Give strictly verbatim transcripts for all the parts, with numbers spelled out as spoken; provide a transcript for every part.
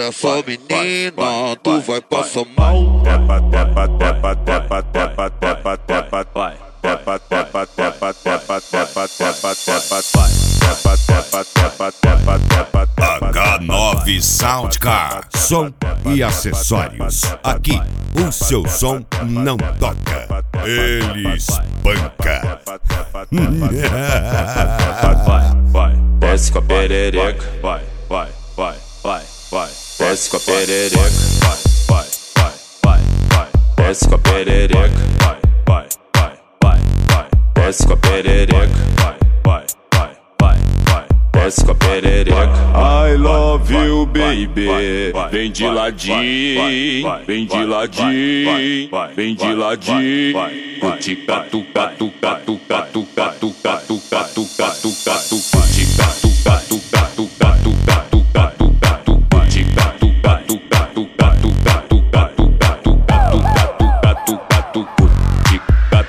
essa menina, tu vai passar mal. Tepa, tepa, tepa, tepa, tepa, tepa, tepa, vai. Tepa, tepa, tepa, tepa, tepa, tepa, tepa, vai. Tepa, tepa, tepa, tepa, tepa, tepa. H nove Soundcar, som e acessórios. Aqui o seu som não toca, ele espanca. Vai, vai, desce com a perereca. Vai, vai, vai, vai, vai. Desce com a perereca. Vai, vai, vai, vai, vai. Desce com a perereca. Vai, vai, vai, vai, vai. Desce com a perereca. Vai, vai, vai, vai, vai. Desce com a perereca. I love you, baby. Vem de ladinho, vem de ladinho, vem de ladinho. Tica, tuca, tuca, tuca, tuca, tuca, tuca, tuca, tuca, tuca. Tica, tuca, tuca, tuca, tuca, tuca, tuca, tuca. Tica, tuca, tuca, tuca, tuca, tuca, tuca, tuca, tuca, tuca, tuca. Tica,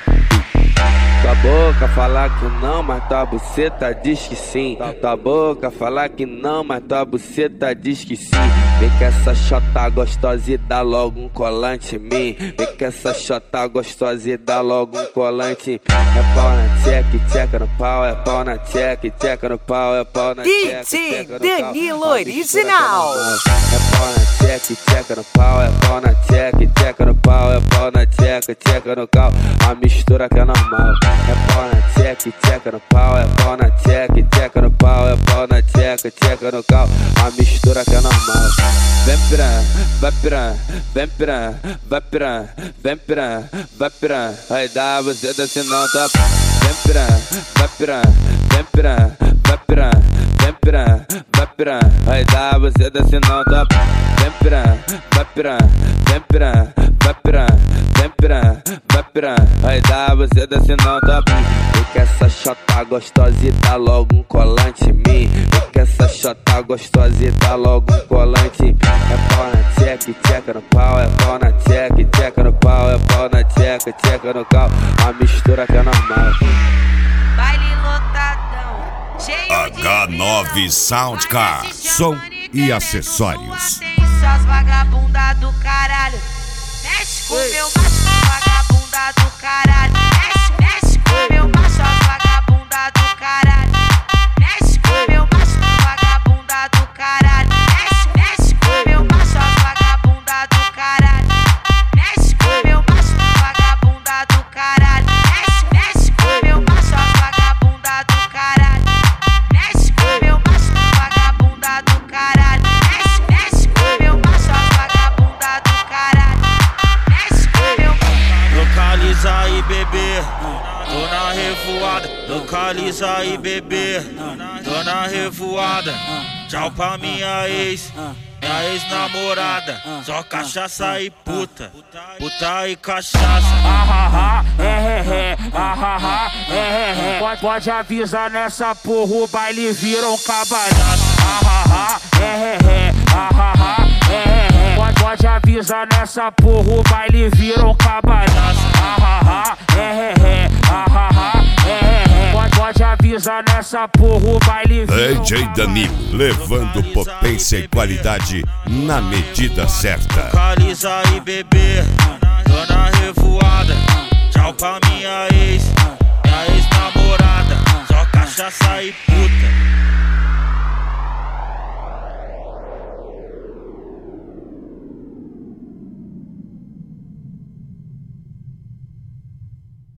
tua boca falar que não, mas tua buceta diz que sim. Tua boca falar que não, mas tua buceta diz que sim. Vem que essa chota gostosa e dá logo um colante em mim. Vem que essa chota gostosa e dá logo um colante em mim. É pau na tcheca, tcheca no pau. É pau na tcheca, tcheca no pau. É pau na tcheca, tcheca no pau. Danilo Original. É pau na tcheca, tcheca no pau. É pau na tcheca, tcheca no pau. É pau na tcheca, tcheca no cal. A mistura que é normal. É pau na tcheca, tcheca no pau. É pau na tcheca, tcheca no pau. É pau na tcheca, tcheca no cal. A mistura que é normal. Vem piranha, vai piranha, vem piranha, vai piranha, vem piranha, vai piranha. Vai dar você desce não tá. Vem piranha, vai piranha, vem piranha, vai piranha, vem piranha, vai piranha. Vai dar você desce não tá. Vem piranha, vai piranha, vem piranha, vai piranha, vem piranha, vai piranha. Vai dar você desce não tá. Vem que essa chota gostosa e dá logo um colante em mim. Vem que essa chota gostosa e dá logo um colante em mim. É pau na tcheca, tcheca no pau. É pau na tcheca, tcheca no pau. É pau na tcheca, tcheca no cal. A mistura que é normal. Baile lotadão, cheio H nove Soundcar, som e acessórios. Suas vagabunda do caralho, mexe com meu macho, vagabunda do caralho. Mexe, mexe com meu macho, vagabunda do caralho. Mexe com meu macho, vagabunda do caralho. Mexe, mexe com meu macho, vagabunda do caralho. Mexe com meu macho, vagabunda do caralho. Mexe, mexe com meu macho, vagabunda do caralho. Mexe com meu macho, vagabunda do caralho. Mexe, mexe com meu macho, vagabunda do caralho. Mexe com meu localiza aí, bebê, tô na revoada. Localiza aí, bebê, tô na revoada. Tchau pra minha ex, minha ex-namorada. Só cachaça e puta, puta e cachaça. Ah, é, é, é, ah, é, é, é. Pode, pode avisar nessa porra, o baile vira um cabalhaço. Ah, é, é, é, ah, é, é, é. Pode, pode avisar nessa porra, o baile vira um cabalhaço. Ah, é, é, é, ah, é, é. Pode, pode avisar nessa porra, o baile vira um D J Danilo, levando potência e qualidade na medida certa. Localiza aí, bebê, tô na revoada. Tchau pra minha ex, minha ex-namorada. Só cachaça e puta,